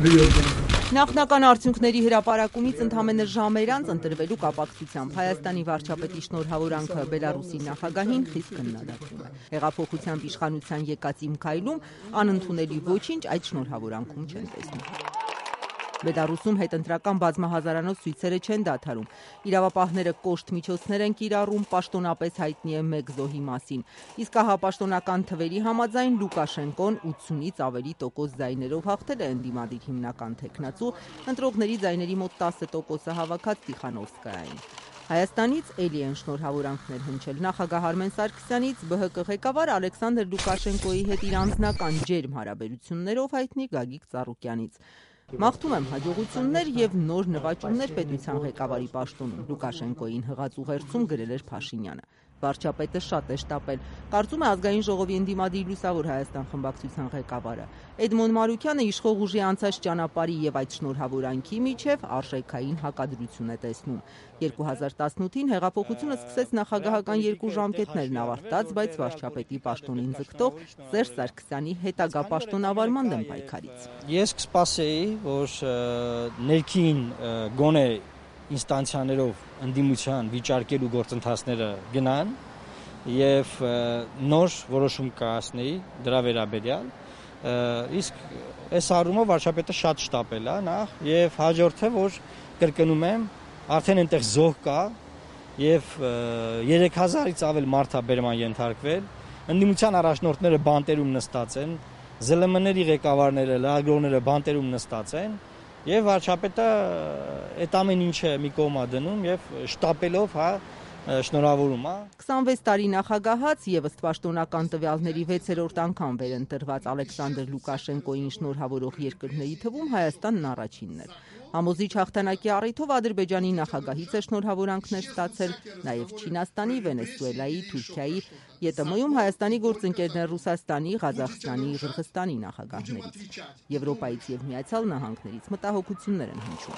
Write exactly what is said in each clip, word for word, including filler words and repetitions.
Նախնական արդյունքների հրապարակումից ընդամենը ժամեր անց ընտրվելու կապակցությամբ Հայաստանի վարչապետի շնորհավորանքը Բելարուսի նախագահին խիստ քննադատվում է։ Հեղափոխությամբ իշխանության եկած իմ քայլում անընդունելի ոչինչ այդ շնորհավորանքում չեն տեսնում։ Բելարուսում հետընտրական բազմահազարանոց ցույցերը չեն դադարում։ Իրավապահները կոշտ միջոցներ են կիրառում, պաշտոնապես հայտնի է մեկ զոհի մասին։ Իսկ ահա պաշտոնական թվերի համաձայն Լուկաշենկոն ութսունից ավելի տոկոս ձայներով հաղթել է ընդդիմադիր հիմնական թեկնածու, ընտրողների ձայների մոտ տասը տոկոսը հավաքած Տիխանովսկային։ Հայաստանից էլի են շնորհավորանքներ հնչել նախագահ Արմեն Սարգսյանից, Բ Հ Կ ղեկավար Ալեքսանդր Լուկաշենկոյի հետ իր անձնական ջերմ հարաբերություններով հայտնի Գագիկ Ծառուկյանից։ Մաղթում եմ հաջողություններ եւ նոր նվաճումներ պետության ղեկավարի պաշտոնում, Լուկաշենկոյին հղած ուղերձում գրել էր Փաշինյանը։ Վարչապետը շատ է շտապել, կարծում է Ազգային ժողովի ընդդիմադիր Լուսավոր Հայաստան խմբակցության ղեկավարը։ Էդմոն Մարուկյանը իշխող ուժի անցած ճանապարհի եւ այդ շնորհավորանքի միջև արժեքային հակադրություն է տեսնում։ երկու հազար տասնութին հեղափոխությունը սկսեց նախագահական երկու ժամկետներն ավարտած, բայց վարչապետի պաշտոնին ձգտող Սերժ Սարգսյանի հետագա պաշտոնավարման դեմ պայքարից։ Ես կսպասեի, որ ներքին գոնե ինստանցիաներով ընդդիմության վիճարկելու գործընթացները գնան եւ նոր որոշում կայացնեի դրա վերաբերյալ, իսկ այս առումով վարչապետը շատ շտապել է նախ եւ հաջորդը, որ կրկնում եմ, արդեն այնտեղ զոհ կա եւ երեք հազարից ավել մարդ է բերման ենթարկվել, ընդդիմության առաջնորդները բանտերում նստած են, Զ Լ M-ների ղեկավարները, լրագրողները բանտերում նստած են եւ վարչապետը այդ ամեն ինչը մի կողմ է դնում եւ շտապելով, հա, շնորհավորում է։ քսանվեց տարի նախագահած եւ ըստ պաշտոնական տվյալների վեցերորդ անգամ վերընտրված Ալեքսանդր Լուկաշենկոյին շնորհավորող երկրների թվում Հայաստանն առաջինն էր։ Համոզիչ հաղթանակի առիթով Ադրբեջանի նախագահից է շնորհավորանքներ ստացել, նաեւ Չինաստանի, Վենեսուելայի, Թուրքիայի, Ե Տ Մ-ում Հայաստանի գործընկերներ Ռուսաստանի, Ղազախստանի, Ղրղստանի նախագահներից։ Եվրոպայից եւ Միացյալ Նահանգներից մտահոգություններ են հնչում։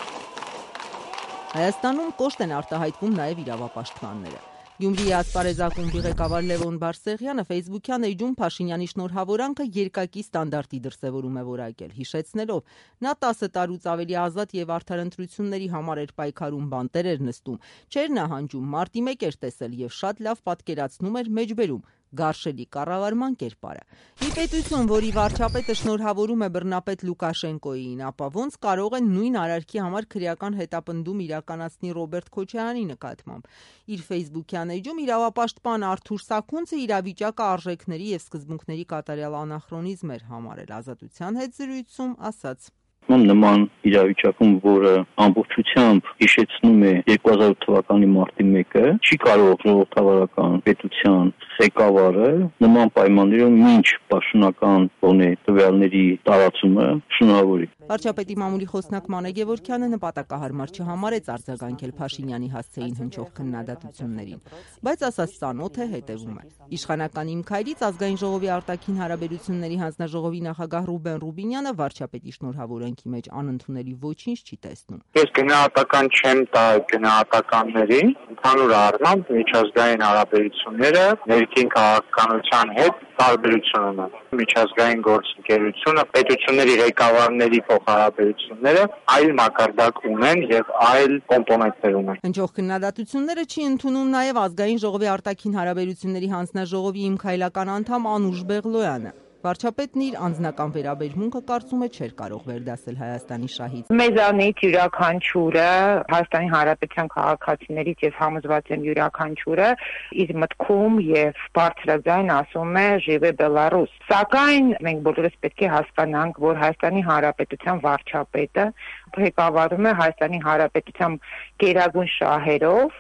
Հայաստանում կոշտ են արտահայտվում նաև իրավապաշտպանները։ Գյումրիի ասպարեզակումբի ղեկավար Լևոն Բարսեղյանը Facebook-յան էջում Փաշինյանի շնորհավորանքը երկակի ստանդարտի դրսևորում է որակել, հիշեցնելով, նա տասը տարուց ավելի ազատ եւ արդար ընտրությունների համար էր պայքարում, բանտեր էր նստում, չէր նահանջում, մարտի մեկ էր տեսել եւ շատ լավ պատկերացնում էր մեջբերում գարշելի կառավարման կերպարը։ Մի պետություն, որի վարչապետը շնորհավորում է բռնապետ Լուկաշենկոյին, ապա ոնց կարող են նույն արարքի համար քրեական հետապնդում իրականացնի Ռոբերտ Քոչարյանի նկատմամբ։ Իր Facebook-յան էջում իրավապաշտպան Արթուր Սաքունցը իրավիճակը արժեքների եւ սկզբունքների կատարյալ անախրոնիզմ էր համարել, Ազատության հետ զրույցում ասաց. Նման իրավիճակում, որը ամբողջությամբ հիշեցնում է երկու հազար ութ թվականի մարտի մեկը, չի կարող ժողովրդավարական պետության ղեկավարը նման պայմաններում մինչ պաշտոնական բոնե տվյալների տարածումը շնորհավորի։ Վարչապետի մամուլի խոսնակ Մանե Գևորգյանը նպատակահարմար չհամարեց արձագանքել Փաշինյանի հասցեին հնչող քննադատություններին, բայց ասաց ծանոթ է, հետևում է։ Իշխանական իմ քայլից Ազգային ժողովի արտաքին հարաբերությունների հանձնաժողովի նախագահ Ռուբեն Ռուբինյանը վարչապետի շնորհավորանքի մեջ անընդունելի ոչինչ չի տեսնում։ Ես գնահատական չեմ տա գնահատականներին, ընդհանուր առմամբ միջազգային հարաբերությունները ներքին քաղաքականության հետ տարբերություն ունեն։ Միջազգային գործընկերությունը, պետությունների ղեկավարների փոխհարաբերությունները այլ մակարդակ ունեն եւ այլ կոմպոնենտներ ունեն։ Հնչող քննադատությունները չի ընդունում նաեւ Ազգային ժողովի արտաքին հարաբերությունների հանձնաժողովի իմ քայլական անդամ Անուշ Բեղլոյանը։ Վարչապետն իր անձնական վերաբերմունքը կարծում է չէր կարող վերդասել Հայաստանի շահից։ Մեզանից յուրաքանչյուրը Հայաստանի Հանրապետության քաղաքացիներից ես համոզված եմ յուրաքանչյուրը իր մտքում եւ բարձրաձայն ասում է «Ժիվե Բելարուս»։ Սակայն մենք բոլորս պետք է հասկանանք, որ Հայաստանի Հանրապետության վարչապետը ղեկավարում է Հայաստանի Հանրապետության գերագույն շահերով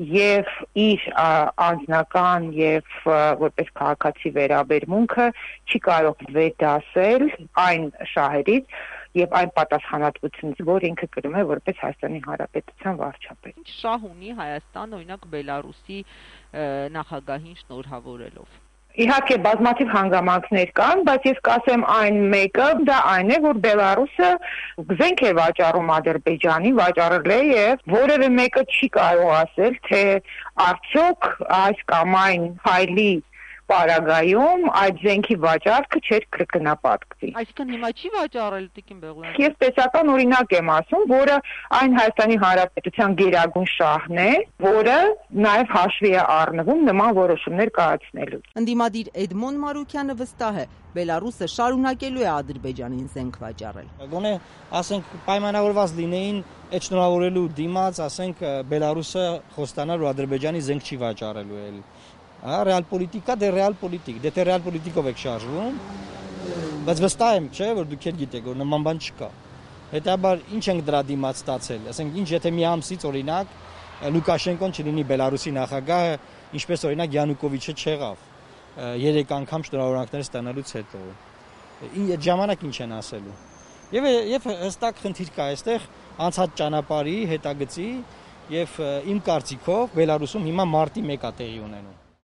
եւ իր անձնական եւ որպես քաղաքացի վերաբերմունքը չի կարող վերդասել այն շահերից եւ այն պատասխանատվությունից, որ ինքը կրում է որպես Հայաստանի Հանրապետության վարչապետ։ Շահ ունի Հայաստան, օրինակ Բելարուսի նախագահին շնորհավորելով։ Իհարկե բազմաթիվ հանգամանքներ կան, բայց ես կասեմ այն մեկը, դա այն է, որ Բելարուսը զենք է վաճառում Ադրբեջանին, վաճառել է եւ որևէ մեկը չի կարող ասել, թե արդյոք այս կամ այն ֆայլի պարագայում այդ զենքի վաճառքը չէր կրկնապատկվի։ Այսինքն հիմա չի վաճառել Տիկին Բեղլյան։ Ես տեսական օրինակ եմ ասում, որը այն Հայաստանի Հանրապետության գերագույն շահն է, որը նաև հաշվի է առնվում նման որոշումներ կայացնելու։ Ընդդիմադիր Էդմոն Մարուկյանը վստահ է, Բելարուսը շարունակելու է Ադրբեջանին զենք վաճառել։ Գոնե, ասենք, պայմանավորված լինեին այդ շնորհավորելու դիմաց, ասենք, Բելարուսը խոստանար, որ Ադրբեջանի զենք չի վաճառելու էլ։ Հա, ռեալ պոլիտիկա, դե ռեալ պոլիտիկ, դե թե ռեալ պոլիտիկով եք շարժվում, բայց վստահ եմ, չէ, որ դուք եք գիտեք, որ նման բան չկա։ Հետաբար ինչ ենք դրա դիմաց ստացել, ասենք, ինչ եթե մի ամսից օրինակ Լուկաշենկոն չլինի Բելարուսի նախագահը, ինչպես օրինակ Յանուկովիչը չեղավ երեք անգամ շնորհավորանքներ ստանալուց հետո։ Այդ ժամանակ ինչ են ասելու։ Եվ եւ հստակ խնդիր կա այստեղ անցած ճանապարհի հետագծի եւ իմ կարծիքով Բելարուսում հիմա մարտի մեկը տեղի ունենում։